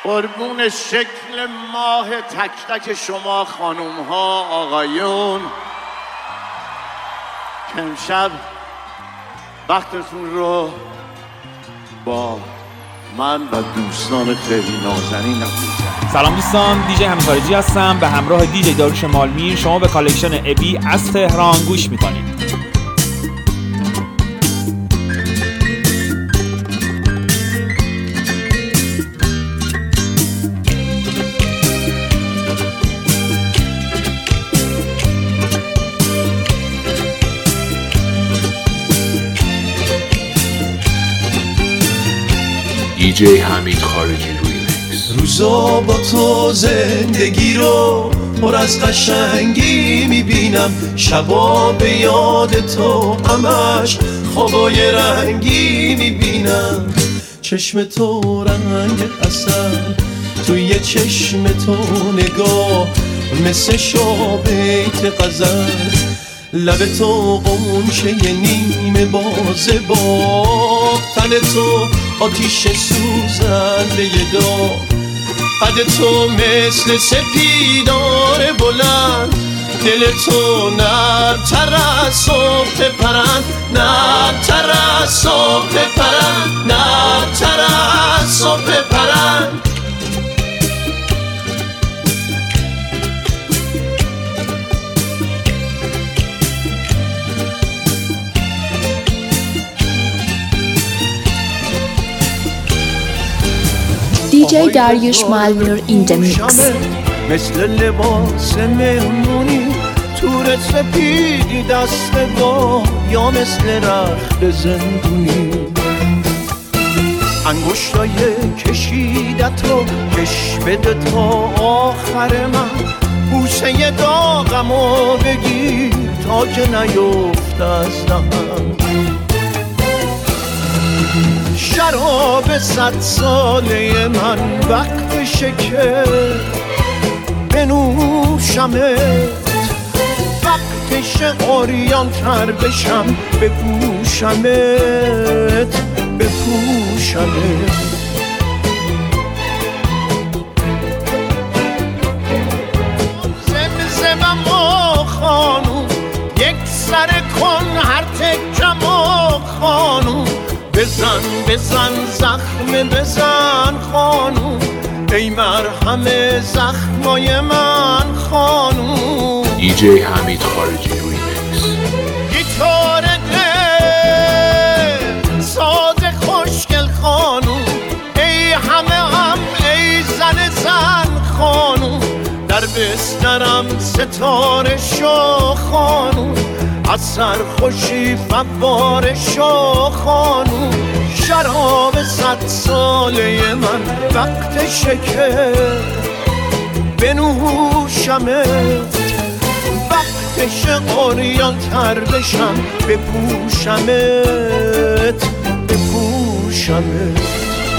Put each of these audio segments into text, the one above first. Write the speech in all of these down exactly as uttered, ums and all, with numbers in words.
قربون شکل ماه تک تک شما خانوم ها آقایون که امشب وقتتون رو با من و دوستان خیلی نازنینم. سلام دوستان، دیجی همین خارجی هستم. به همراه دیجی داریوش مالمیر شما به کالکشن ابی از تهران گوش میکنید. دیجی حمید خارجی ریمیکس. روزا با تو زندگی رو پر از قشنگی میبینم، شبا به یاد تو همش خوابای رنگی میبینم. چشم تو رنگ عسل، توی چشم تو نگاه مثل شابیت غزل، لب تو قنچه نیمه بازه با تن تو آتیش سوزنده داغ، قد تو مثل سپیدار بلند، دل تو نرم‌تر از صبح پرند، نرم‌تر از صبح پرند، نرم‌تر از صبح پرند. دیجی داریوش مالمیر این the mix. مثل لباس مهمونی تور سپیدی دست با، یا مثل رخت زندونی انگشتای کشیدت رو کش بده تا آخر من، بوسه داغمو بگیر تا که نیفت از دهن. شراب صد ساله من وقتشه که بنوشمت، وقتشه عریان تر بشم بپوشمت، بپوشمت. زمزمم و خانوم یک سر کن هر تکم و خانوم، بزن بزن زخم بزن خانوم، ای مرهم زخمای من خانوم. دیجی حمید خارجی ریمیکس. گیتار دل ساز خوشگل خانوم، ای همه هم ای زن زن خانوم، در بسترم ستاره شو خانوم، از سرخوشی فواره شو خانوم. شراب صد ساله من وقتشه که بنوشمت، وقتشه عریان تر بشم بپوشمت، بپوشمت.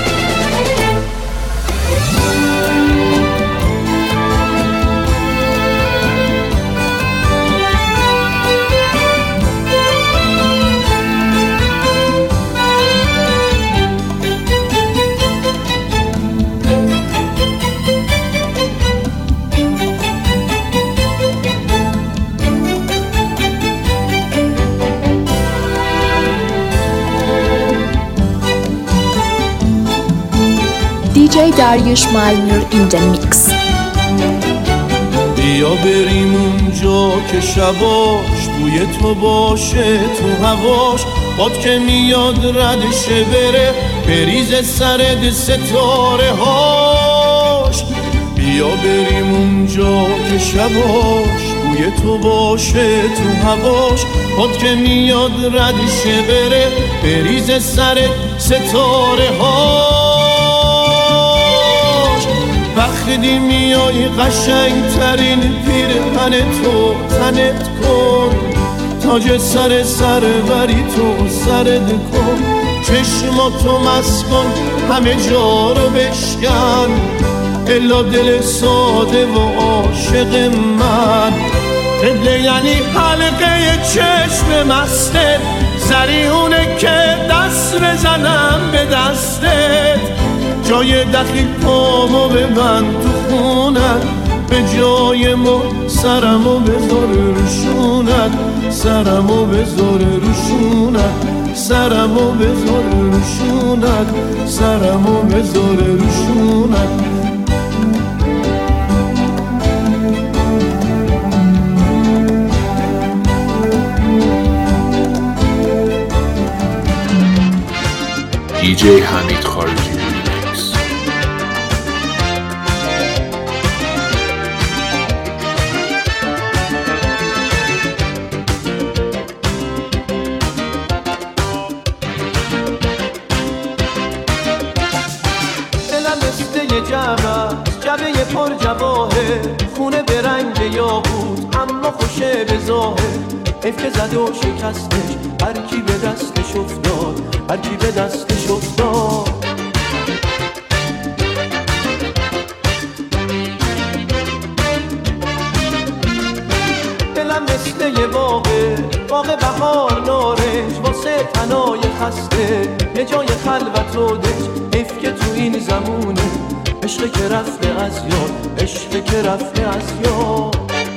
دیجی داریوش مالمیر این the mix. بیا بریم اونجا که شباش بوی تو باشه تو هواش، باد که میاد ردشه بره بریز سرد ستاره هاش. بیا بریم اونجا که شباش بوی تو باشه تو هواش، باد که میاد ردشه بره بریز سرد ستاره هاش. وقتی میای قشنگ ترین پیرهن تو تنت کن، تاج سر سر بری تو سرد کن، چشماتو مسکن همه جا رو بشکن، الا دل ساده و عاشق من. قبله یعنی حلقه چشم مستت، زریونه که دست بزنم به دستت، جای دخیل پامو ببند تو خونت، به جای ما سرمو بذار روشونت، سرمو بذار روشونت، سرمو بذار روشونت، سرمو بذار روشونت. دیجی حمید خارجی ریمیکس. دلم مثل یه جعبه، جعبه پر جواهر، خونه به رنگ یاقوت اما خوشه به ظاهر. حیف که زد و شکستش، هر کی به دستش افتاد، هر کی به دستش افتاد. دلم مثل یه باغه، باغ بهار نارنج، واسه تنای خسته یه جای خلوت و دنج. حیف که تو این زمونه عشق که رفته از یاد، عشق که رفته از یاد.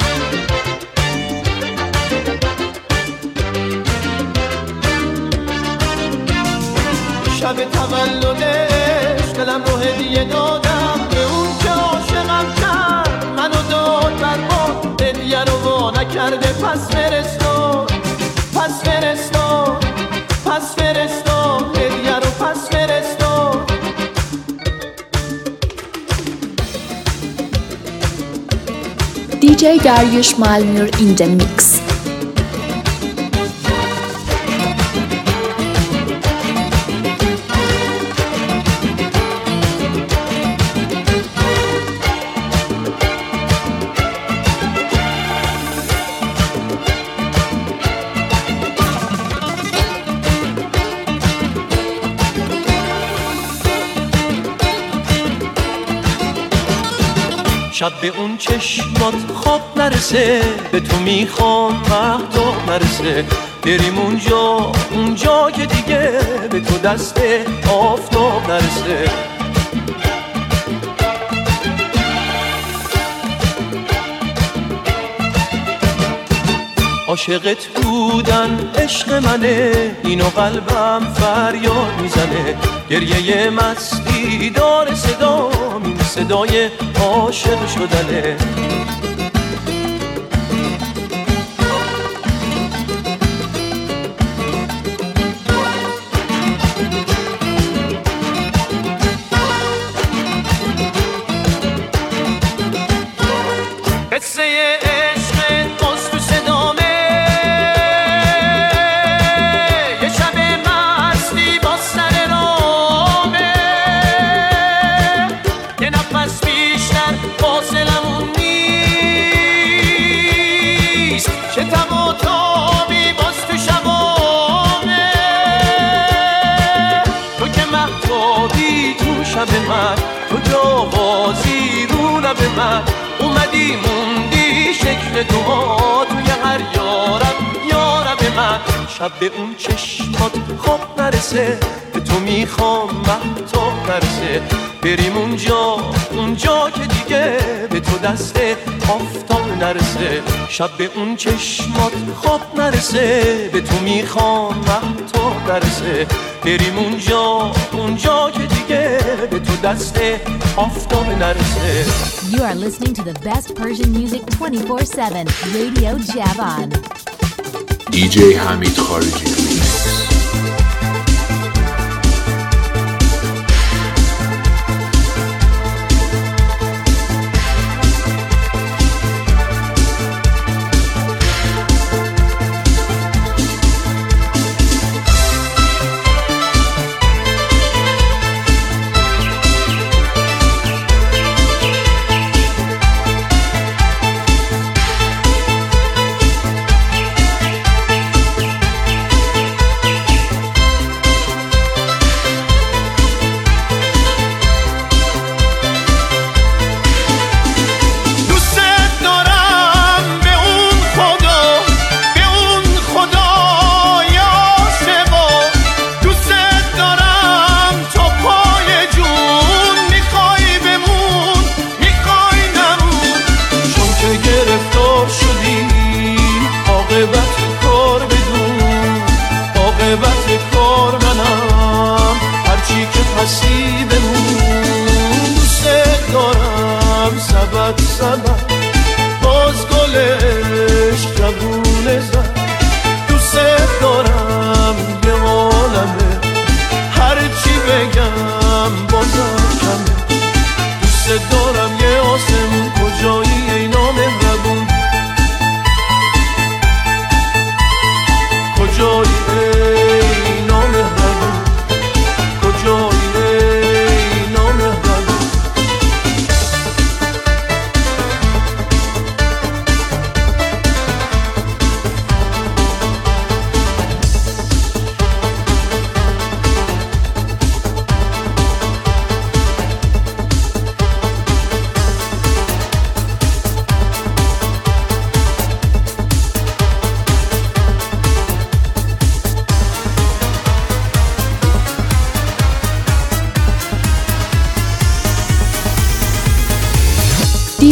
شب تولدش دلم رو هدیه دادم به اون که عاشقم کرد، منو داد برباد، هدیه رو وا نکرده. پس فرستاد، پس فرستاد، پس فرستاد، هدیه رو پس فرستاد. دی جی Dariush Malmur in the mix. شب به اون چشمات خواب نرسه، به تو میخوام مهتاب نرسه. بریم اونجا، اونجا که دیگه به تو دست آفتاب نرسه. عاشقت بودن عشق منه، اینو قلبم فریاد میزنه. گریه مستی داره صدا، این صدای عاشق شدنه. قصه عشق باز تو صدامه، یه شب مستی با سر رامه. یه نفس بیشتر فاصلمون نیست، چه تب و تابی باز تو شبامه. تو که مهتابی تو شب من، تو جوازی رو لب من. اومدی موندی شکل تو ها توی هر یارب یارب من. شب به اون چشمات خواب نرسه، به تو میخوام مهتاب نرسه. بریم اونجا، اونجا که دیگه به تو دست آفتاب نرسه. شب به اون چشمات خواب نرسه، به تو میخوام مهتاب نرسه. بریم اونجا، اونجا که دیگه به تو دست آفتاب نرسه. You are listening to the best Persian music twenty-four seven, Radio Javan. دیجی حمید خارجی ریمیکس.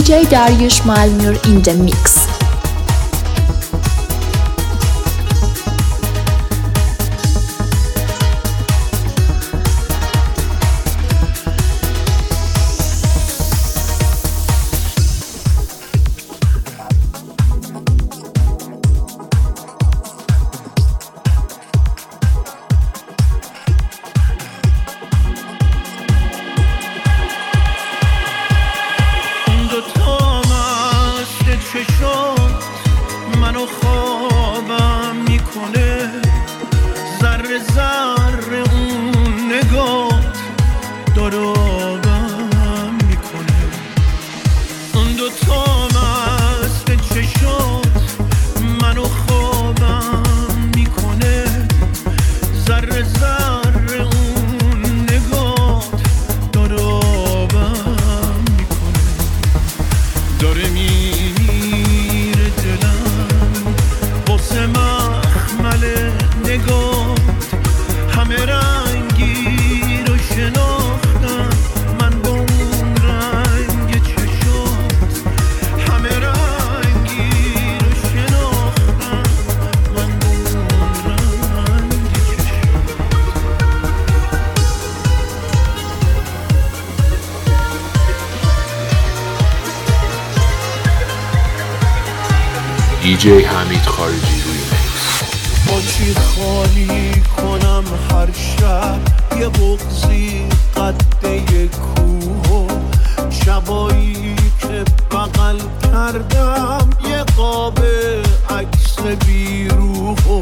دیجی Dariush Malmur in the mix. دیجی حمید خارجی ریمیکس. با چی خالی کنم هر شب یه بغضی قده کوه، شبایی که بغل کردم یه قاب عکس بیروح،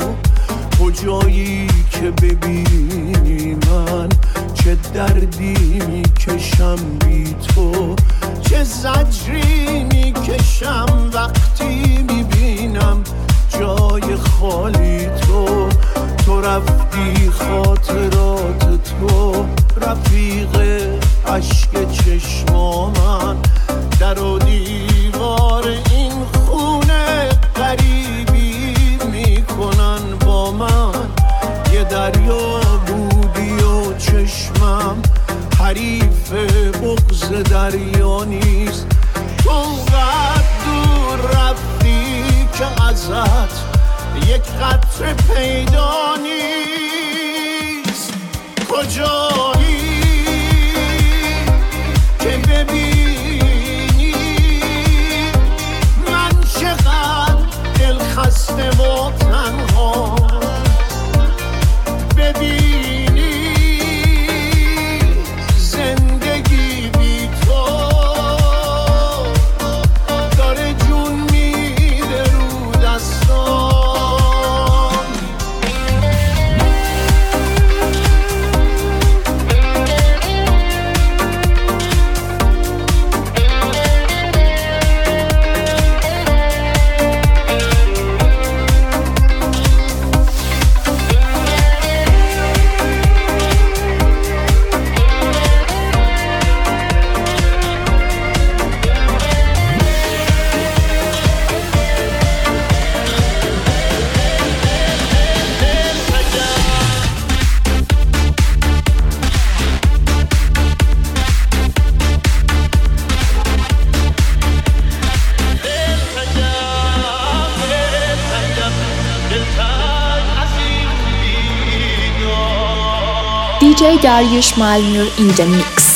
کجایی که ببینی من چه دردی میکشم بی تو، چه زجری میکشم وقتی میبینم جای خالی تو. تو رفتی خاطرات تو رفیق عشق چشما من، در و دیوار این خونه غریبی میکنن با من. یه دریا بودی و چشمم حریف بغض دریا نیست. تو اونقدر دور رفتی که ازت یک قطره پیدا نیست. کجایی که ببینی من چقدر دل خسته و تنها، ببینی زندگی بی تو داره جون میده رو دستان. دیجی Dariush Malmur in the mix.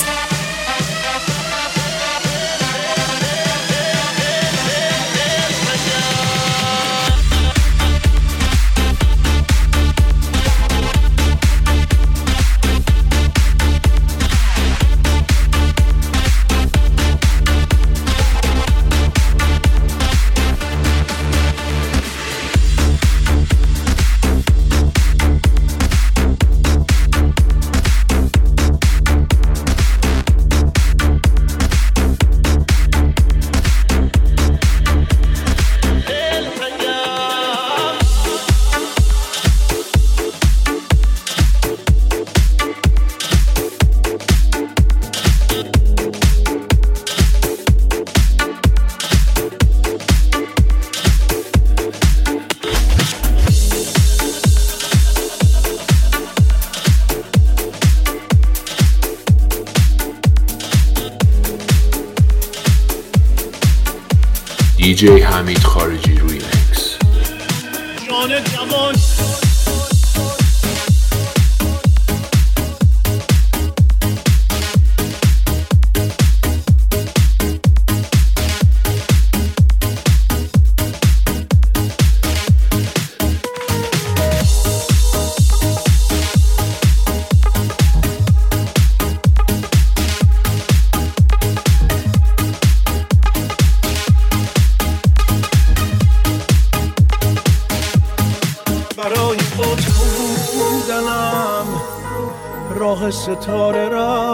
دیجی حمید خارجی ریمیکس. جان جوان راه ستاره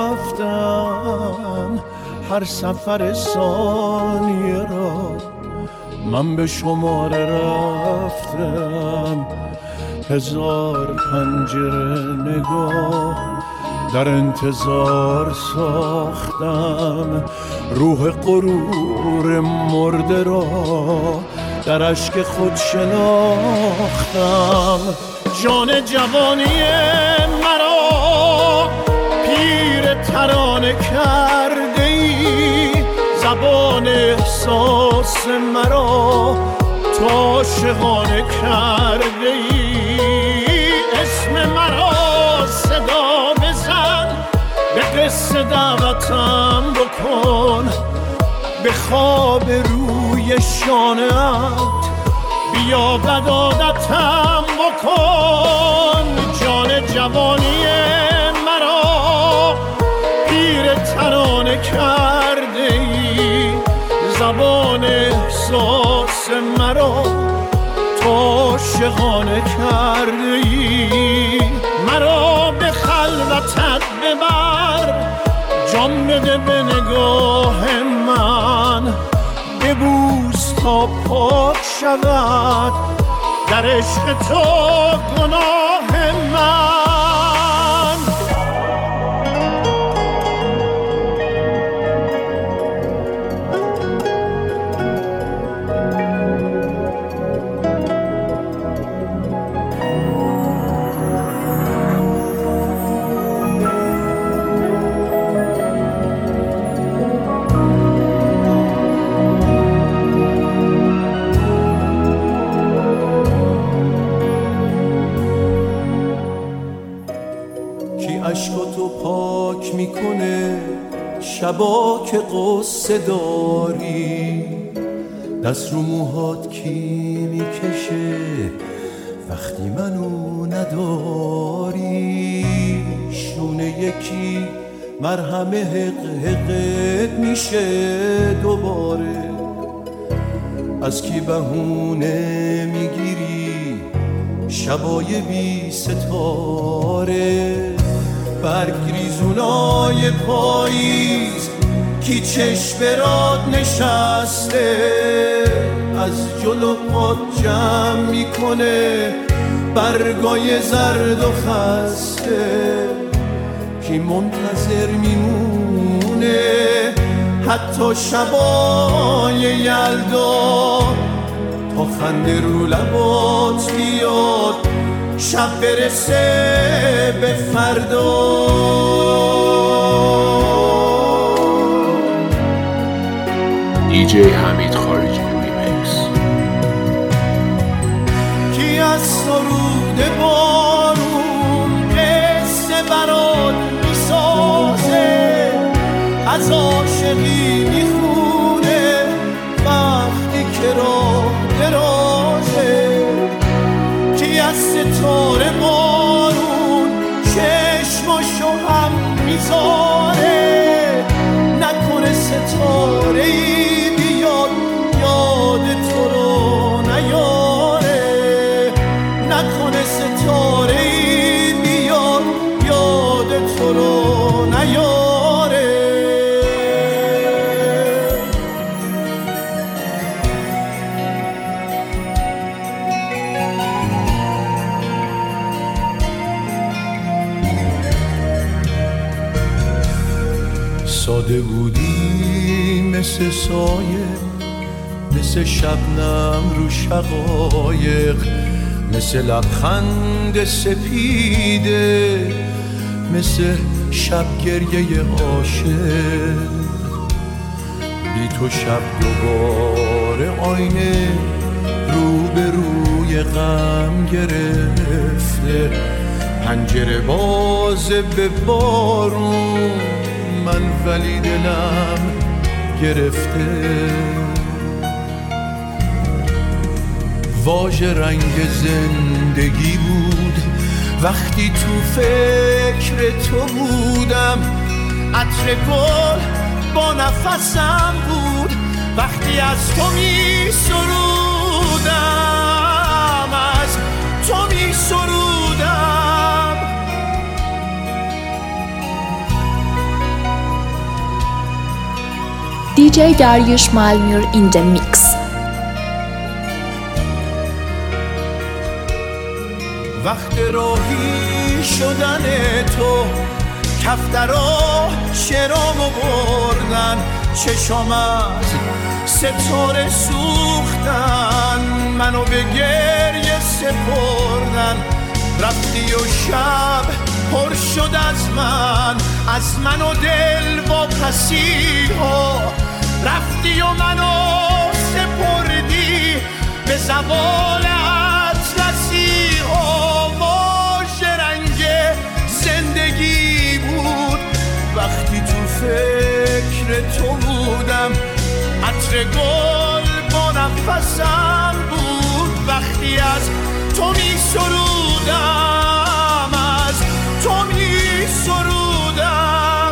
رفتم، هر سفر ثانیه را من به شماره رفتم. هزار پنجره نگاه در انتظار ساختم، روح غرور مرده را در اشک خود شناختم. جان جوانی مرا پیر ترانه کرده ای، زبان احساس مرا تو عاشقانه کرده ای. اسم مرا صدا بزن، به قصه دعوتم بکن، به خواب روی شانه‌ات بیا بدادتم بکن. جان جوانی مرا پیر ترانه کرده ای، زبان احساس مرا تو عاشقانه کرده ای. مرا به خلوتت ببر، جان بده به نگاه من، ببوس تا پاک شود در عشق تو گناه من. عشقاتو پاک میکنه شبا که قصه داری، دست رو موهات کی میکشه وقتی منو نداری. شونه یکی مرهم حق حقت میشه دوباره، از کی بهونه میگیری شبای بی ستاره. برگ ریزونای پاییز کی چشم برات نشسته، از جلو پات جمع میکنه برگای زرد و خسته. کی منتظر میمونه حتی شبای یلدا، تا خنده رو لبات بیاد شب برسه به فردا. دیجی حمید خارجی ریمیکس. کی از سرود بارون قصه برات میسازه، از عاشقی میخونه وقتی که راه درازه. کی از ستاره بارون چشماشو هم میذاره، نکنه ستاره ای بیاد یاد تو رو نیاره. نکنه ستاره ای بیاد یاد تو رو نیاره. ساده بودی مثل سایه، مثل شبنم رو شقایق، مثل لبخند سپیده، مثل شب گریه عاشق. بی تو شب دوباره دوباره آینه رو به روی غم گرفته، پنجره بازه به بارون من ولی دلم گرفته. واژه رنگ زندگی بود وقتی تو فکر تو بودم، عطر گل با نفسم بود وقتی از تو می سرودم، از تو می سرودم. دی جی Dariush Malmur in the mix. وقت راهی شدن تو کفترا شرامو بردن، چشام از ستاره سوختن، منو به گریه سپردن. رفتی و شب پر شد از من، از من و دل واپسی ها. رفتی و منو سپردی به زوال اطلسی ها. واژه رنگ زندگی بود وقتی تو فکر تو بودم، عطر گل با نفسم بود وقتی از تو می سرودم، از تو می سرودم.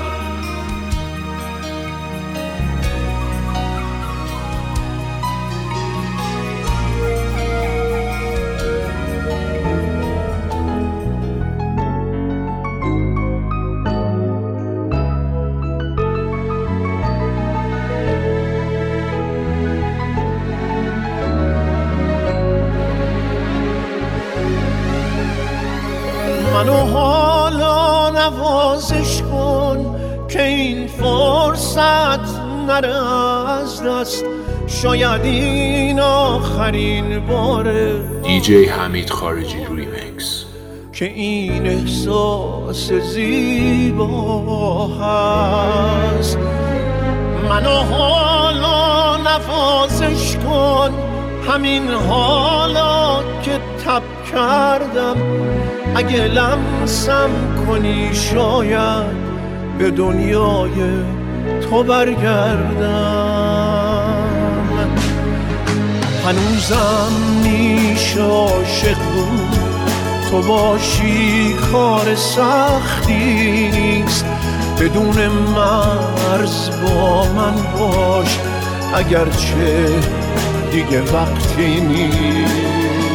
منو حالا نوازش کن که این فرصت نره از دست، شاید این آخرین باره دی جی حمید خارجی ریمیکس که این احساس زیبا هست. منو حالا نوازش کن، همین حالا که تب کردم، اگه لمسم کنی شاید به دنیای تو برگردم. هنوزم میشه عاشق بود، تو باشی کار سختی نیست، بدون مرز با من باش اگرچه دیگه وقتی نیست.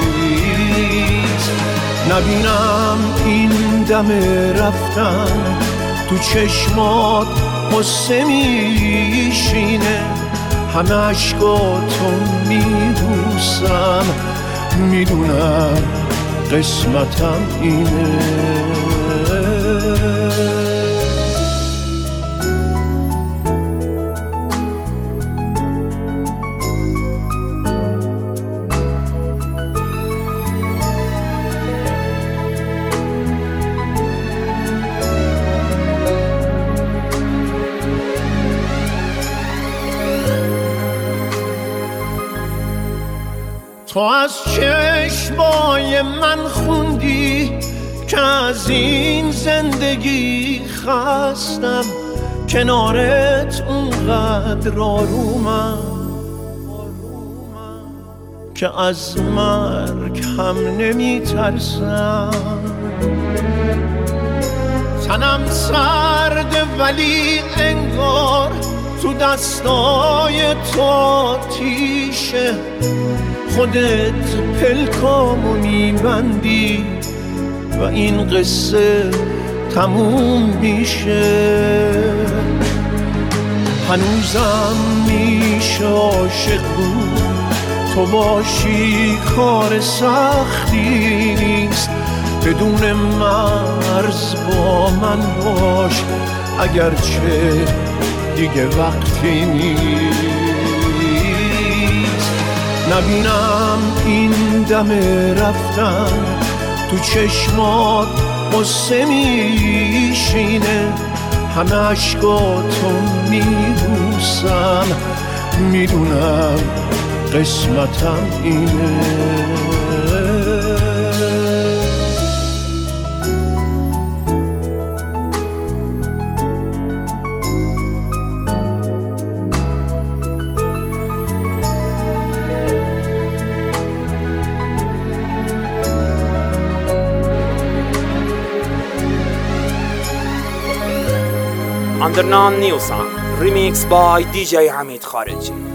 نبینم این دم رفتن تو چشمات قصه میشینه، همه عشقاتو میبوسم، میدونم قسمتم اینه. تو از چشمای من خوندی که از این زندگی خستم، کنارت اونقدر آرومم که از مرگ هم نمی ترسم. تنم سرده ولی انگار تو دستای تو آتیشه، خودت پلکامو میبندی و این قصه تموم میشه. هنوزم میشه عاشق بود، تو باشی کار سختی نیست، بدون مرز با من باش اگرچه دیگه وقتی نیست. نبینم این دم رفتن تو چشمات قصه میشینه، همه عشقاتو میبوسم، میدونم قسمتم اینه. Underground New Song, remixed by دی جی Hamid Khareji.